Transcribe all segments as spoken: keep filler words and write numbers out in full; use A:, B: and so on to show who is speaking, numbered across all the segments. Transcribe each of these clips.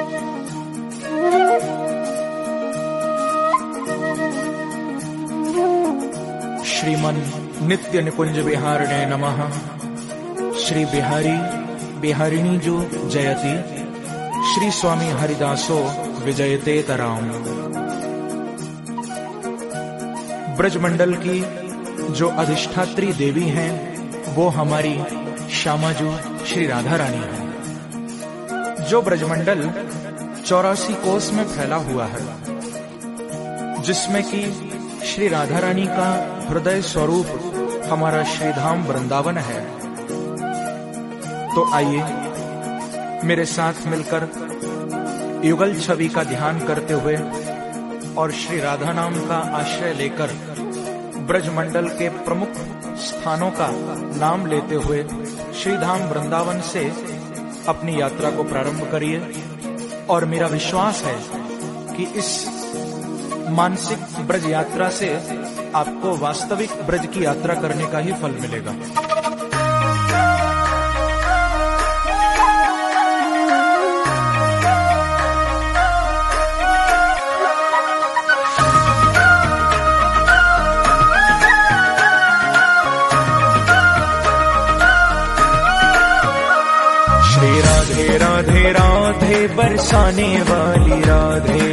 A: श्रीमन नित्य निकुंज बिहारिणे नमः। श्री बिहारी बिहारिणी जो जयति, श्री स्वामी हरिदासो विजयते तराम। ब्रजमंडल की जो अधिष्ठात्री देवी हैं वो हमारी श्यामाजू श्री राधा रानी है। जो ब्रजमंडल चौरासी कोस में फैला हुआ है, जिसमें कि श्री राधा रानी का हृदय स्वरूप हमारा श्रीधाम वृंदावन है। तो आइए मेरे साथ मिलकर युगल छवि का ध्यान करते हुए और श्री राधा नाम का आश्रय लेकर ब्रजमंडल के प्रमुख स्थानों का नाम लेते हुए श्रीधाम वृंदावन से अपनी यात्रा को प्रारंभ करिए। और मेरा विश्वास है कि इस मानसिक ब्रज यात्रा से आपको वास्तविक ब्रज की यात्रा करने का ही फल मिलेगा।
B: श्री राधे राधे राधे बरसाने वाली राधे,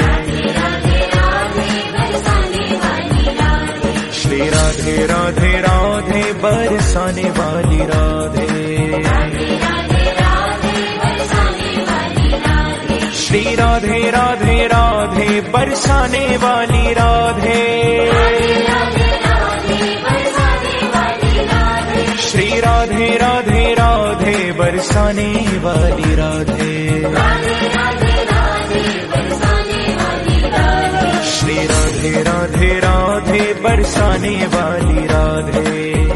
B: श्री राधे राधे राधे बरसाने वाली राधे, श्री राधे राधे राधे बरसाने वाली राधे, श्री राधे राधे राधे बरसाने वाली राधे, श्री राधे राधे राधे बरसाने वाली राधे,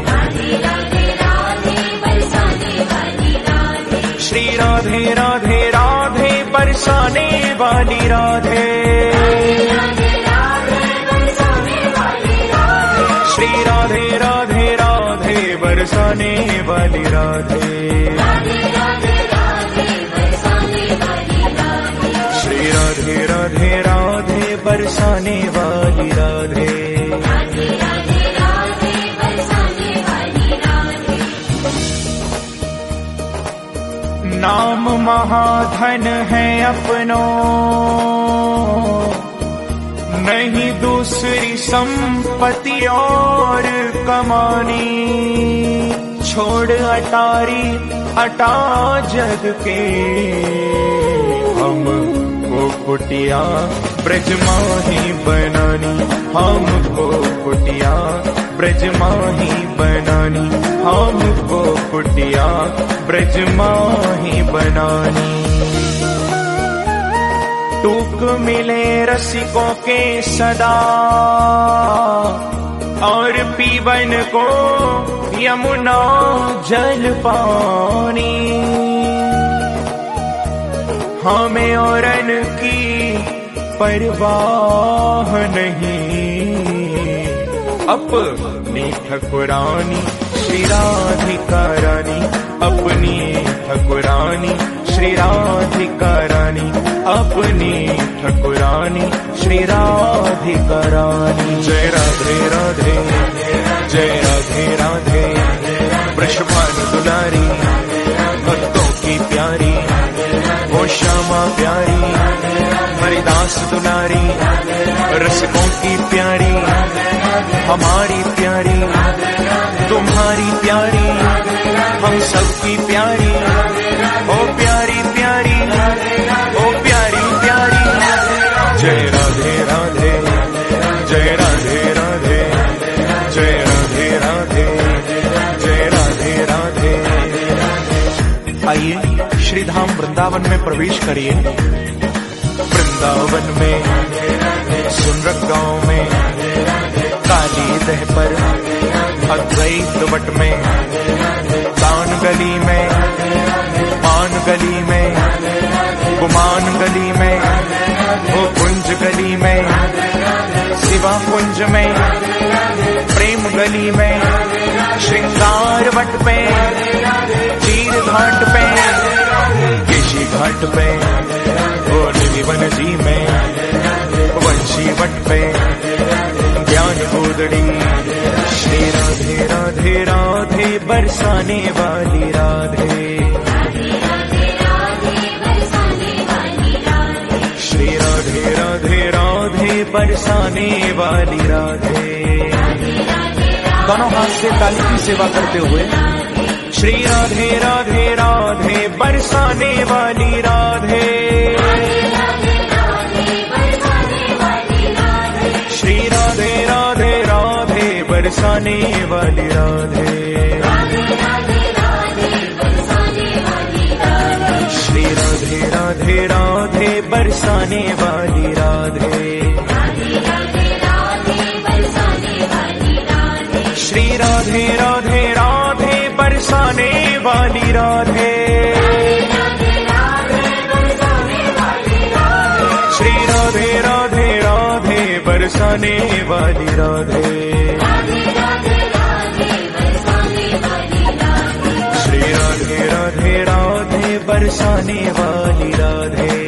B: श्री राधे राधे राधे बरसाने वाली राधे, श्री राधे राधे राधे बरसाने वाली राधे, श्री राधे राधे राधे बरसाने वाली राधे। नाम महाधन है अपनो, नहीं दूसरी संपत्ति और कमानी, छोड़ अटारी अटा जग के, हम को कुटिया ब्रज माही बनानी, हमको कुटिया ब्रज माही बनानी, हमको कुटिया ब्रज माही बनानी। टूक मिले रसिकों के सदा, और पीवन को यमुना जल पानी, हमें औरन की परवाह नहीं, अपनी ठकुरानी श्री राधिका रानी, अपनी ठकुरानी श्री राधिका रानी, अपनी ठकुरानी श्री राधिका रानी। जय राधे राधे जय राधे राधे, वृषभानु दुलारी भक्तों की प्यारी, वो श्यामा प्यारी हरिदास दुलारी, रसिकों की प्यारी हमारी प्यारी, तुम्हारी प्यारी हम सबकी प्यारी, ओ प्यारी प्यारी ओ प्यारी प्यारी। जय राधे राधे जय राधे राधे जय राधे राधे जय राधे राधे।
A: आइए श्रीधाम वृंदावन में प्रवेश करिए।
B: वृंदावन में सुनरक गांव में, काली दह पर अद्वैत वट में, कान गली में पान गली में, गुमान गली में, वो कुंज गली में, शिवा कुंज में, प्रेम गली में, श्रृंगार वट पे, चीर घाट पे, केशी घाट पे, जीवन जी में वंशी वट पे ज्ञान गोदड़ी। श्री राधे राधे राधे बरसाने वाली राधे, श्री राधे राधे राधे बरसाने वाली राधे।
A: दोनों हाथ से ताली की सेवा करते हुए
B: श्री राधे राधे राधे बरसाने वाली राधे, श्री राधे राधे राधे बरसाने वाली राधे, श्री राधे राधे राधे बरसाने वाली राधे, श्री राधे राधे राधे बरसाने वाली राधे, श्री राधे राधे राधे बरसाने वाली राधे, श्री राधे राधे राधे बरसाने वाली राधे।